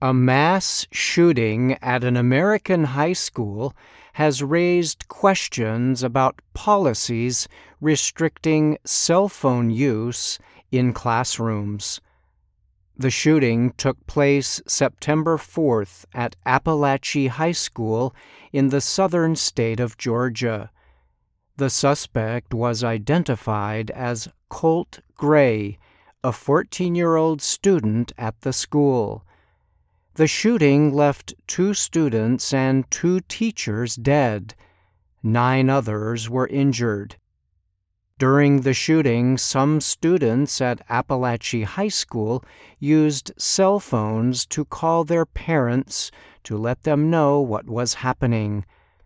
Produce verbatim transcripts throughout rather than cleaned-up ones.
A mass shooting at an American high school has raised questions about policies restricting cell phone use in classrooms. The shooting took place September fourth at Appalachia High School in the southern state of Georgia. The suspect was identified as Colt Gray, a fourteen-year-old student at the school. The shooting left two students and two teachers dead. Nine others were injured. During the shooting, some students at Appalachia High School used cell phones to call their parents to let them know what was happening.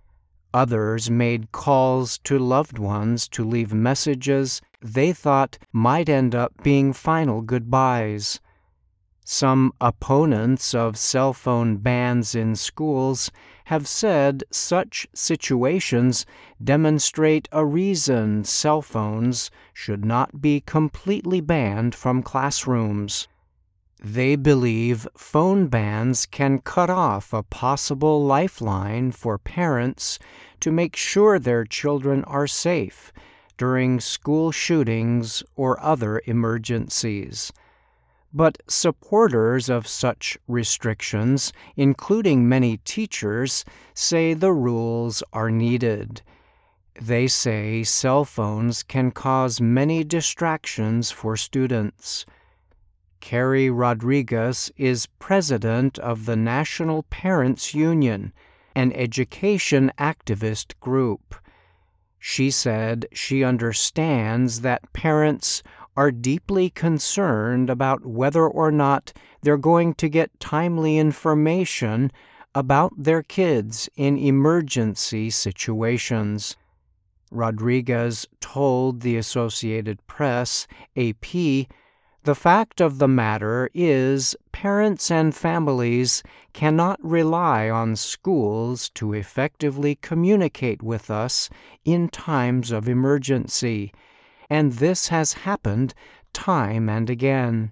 Others made calls to loved ones to leave messages they thought might end up being final goodbyes. Some opponents of cell phone bans in schools have said such situations demonstrate a reason cell phones should not be completely banned from classrooms. They believe phone bans can cut off a possible lifeline for parents to make sure their children are safe during school shootings or other emergencies. But supporters of such restrictions, including many teachers, say the rules are needed. They say cell phones can cause many distractions for students. Carrie Rodriguez is president of the National Parents Union, an education activist group. She said she understands that parents are deeply concerned about whether or not they're going to get timely information about their kids in emergency situations. Rodriguez told the Associated Press, A P, "The fact of the matter is parents and families cannot rely on schools to effectively communicate with us in times of emergency, and this has happened time and again."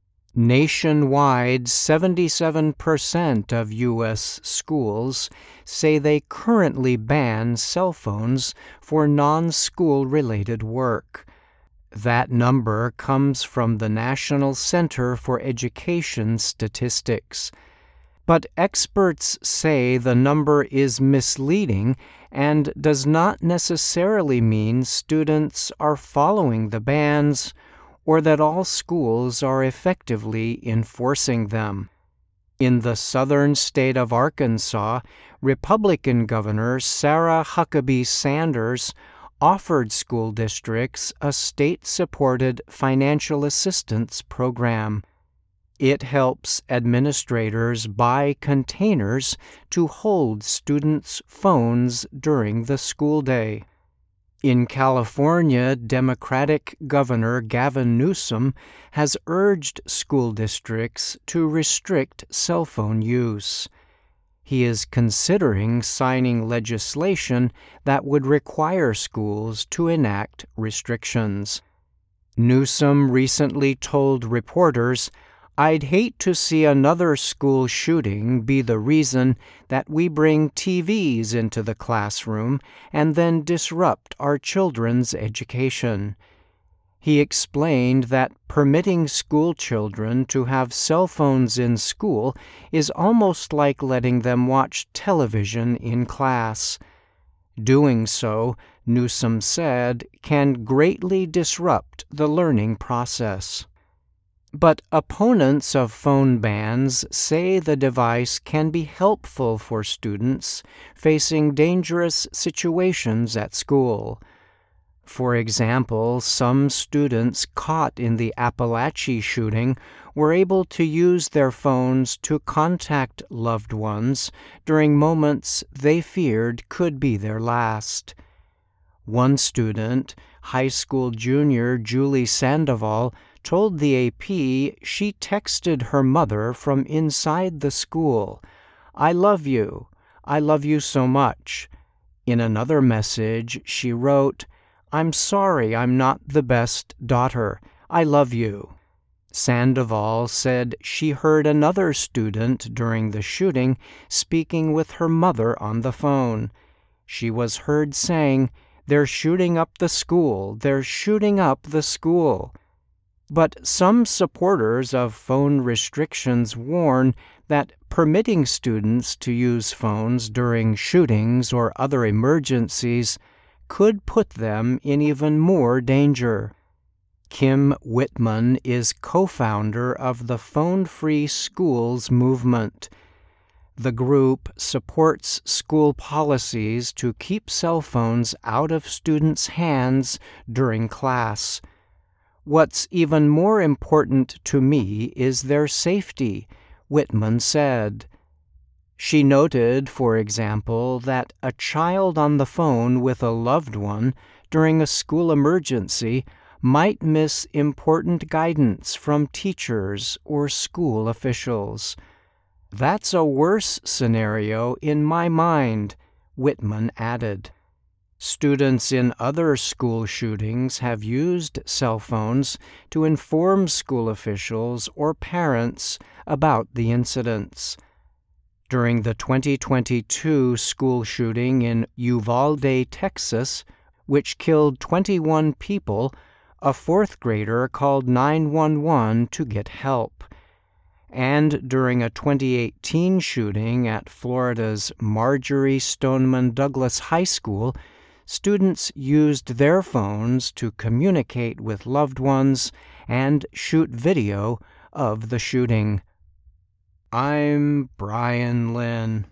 Nationwide, seventy-seven percent of U S schools say they currently ban cell phones for non-school related work. That number comes from the National Center for Education Statistics. But experts say the number is misleading and does not necessarily mean students are following the bans or that all schools are effectively enforcing them. In the southern state of Arkansas, Republican Governor Sarah Huckabee Sanders offered school districts a state-supported financial assistance program. It helps administrators buy containers to hold students' phones during the school day. In California, Democratic Governor Gavin Newsom has urged school districts to restrict cell phone use. He is considering signing legislation that would require schools to enact restrictions. Newsom recently told reporters, "I'd hate to see another school shooting be the reason that we bring T Vs into the classroom and then disrupt our children's education." He explained that permitting school children to have cell phones in school is almost like letting them watch television in class. Doing so, Newsom said, can greatly disrupt the learning process. But opponents of phone bans say the device can be helpful for students facing dangerous situations at school. For example, some students caught in the Appalachia shooting were able to use their phones to contact loved ones during moments they feared could be their last. One student, high school junior Julie Sandoval, told the A P she texted her mother from inside the school, "I love you. I love you so much." In another message, she wrote, "I'm sorry I'm not the best daughter. I love you." Sandoval said she heard another student during the shooting speaking with her mother on the phone. She was heard saying, "They're shooting up the school, they're shooting up the school." But some supporters of phone restrictions warn that permitting students to use phones during shootings or other emergencies could put them in even more danger. Kim Whitman is co-founder of the Phone Free Schools movement. The group supports school policies to keep cell phones out of students' hands during class. "What's even more important to me is their safety," Whitman said. She noted, for example, that a child on the phone with a loved one during a school emergency might miss important guidance from teachers or school officials. "That's a worse scenario in my mind," Whitman added. Students in other school shootings have used cell phones to inform school officials or parents about the incidents. During the twenty twenty-two school shooting in Uvalde, Texas, which killed twenty-one people, a fourth grader called nine one one to get help. And during a twenty eighteen shooting at Florida's Marjory Stoneman Douglas High School, students used their phones to communicate with loved ones and shoot video of the shooting. I'm Brian Lynn.